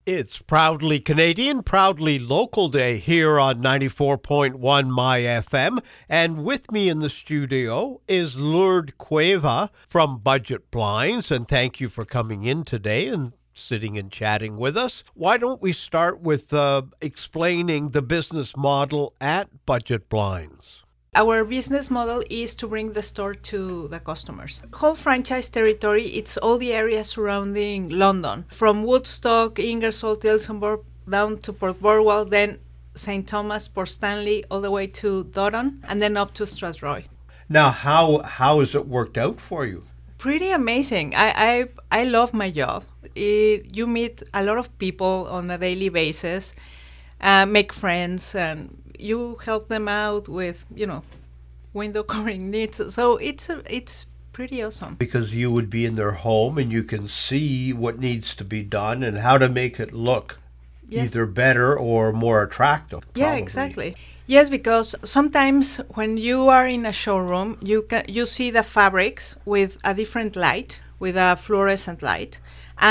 It's Proudly Canadian, Proudly Local Day here on 94.1 My FM. And with me in the studio is Lourdes Cueva from Budget Blinds. And thank you for coming in today and sitting and chatting with us. Why don't we start with explaining the business model at Budget Blinds? Our business model is to bring the store to the customers. Whole franchise territory, it's all the areas surrounding London, from Woodstock, Ingersoll, Tillsonburg, down to Port Burwell, then St. Thomas, Port Stanley, all the way to Dutton, and then up to Strathroy. Now, how has it worked out for you? Pretty amazing. I love my job. You meet a lot of people on a daily basis, make friends, and you help them out with, window covering needs. So it's pretty awesome. Because you would be in their home and you can see what needs to be done and how to make it look either better or more attractive. Probably. Yeah, exactly. Yes, because sometimes when you are in a showroom, you see the fabrics with a different light, with a fluorescent light.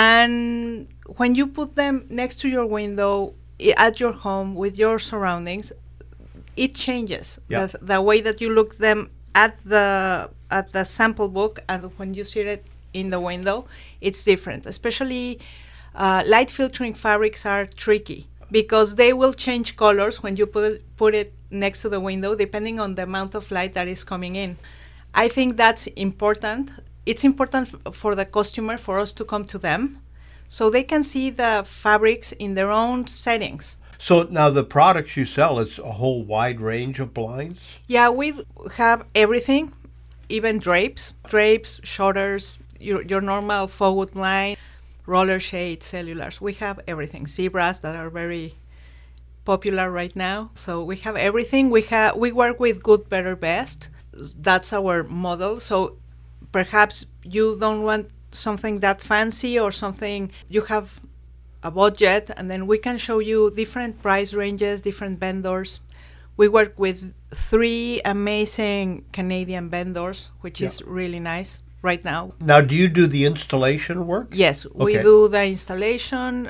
And when you put them next to your window at your home with your surroundings, it changes the way that you look them at the sample book, and when you see it in the window, it's different. Especially light filtering fabrics are tricky because they will change colors when you put it next to the window depending on the amount of light that is coming in. I think that's important. It's important for the customer, for us to come to them so they can see the fabrics in their own settings. So now the products you sell, it's a whole wide range of blinds? Yeah, we have everything, even drapes, shutters, your normal forward blind, roller shades, cellulars. We have everything. Zebras that are very popular right now. So we have everything. We work with good, better, best. That's our model. So perhaps you don't want something that fancy or something you have a budget, and then we can show you different price ranges, different vendors. We work with 3 amazing Canadian vendors, which is really nice right now. Now, do you do the installation work? Yes, we do the installation.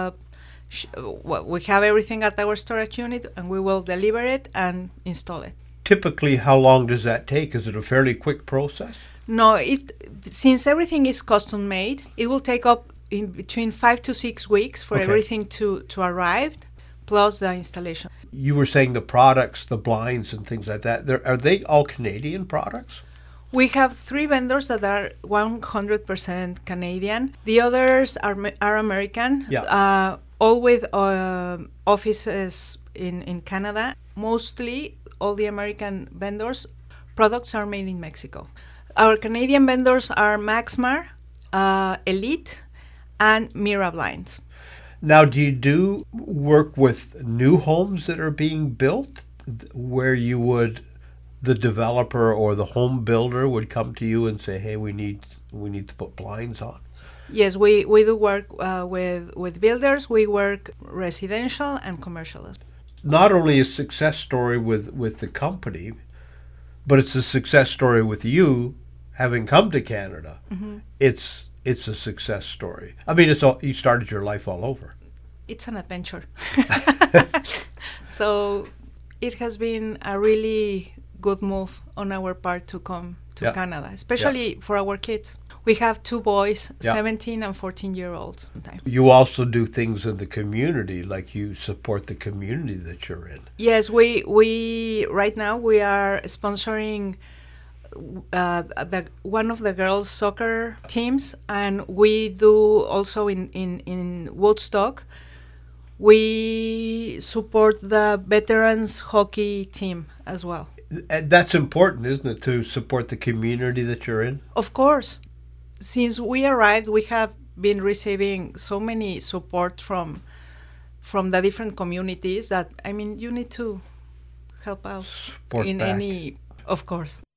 We have everything at our storage unit, and we will deliver it and install it. Typically, how long does that take? Is it a fairly quick process? No, since everything is custom made, it will take up in between 5 to 6 weeks for everything to arrive, plus the installation. You were saying the products, the blinds and things like that, are they all Canadian products? We have 3 vendors that are 100% Canadian. The others are American, all with offices in Canada. Mostly all the American vendors, products are made in Mexico. Our Canadian vendors are Maxmar, Elite, and Mira Blinds. Now, do you work with new homes that are being built where the developer or the home builder would come to you and say, hey, we need to put blinds on? Yes, we do work with builders. We work residential and commercial. Not only a success story with the company, but it's a success story with you having come to Canada. Mm-hmm. It's a success story. I mean, you started your life all over. It's an adventure. So it has been a really good move on our part to come to Canada, especially for our kids. We have 2 boys, 17 and 14-year-olds. You also do things in the community, like you support the community that you're in. Yes, we right now we are sponsoring one of the girls' soccer teams, and we do also in Woodstock. We support the veterans hockey team as well. And that's important, isn't it, to support the community that you're in? Of course. Since we arrived, we have been receiving so many support from the different communities that, you need to help out support in back. Of course.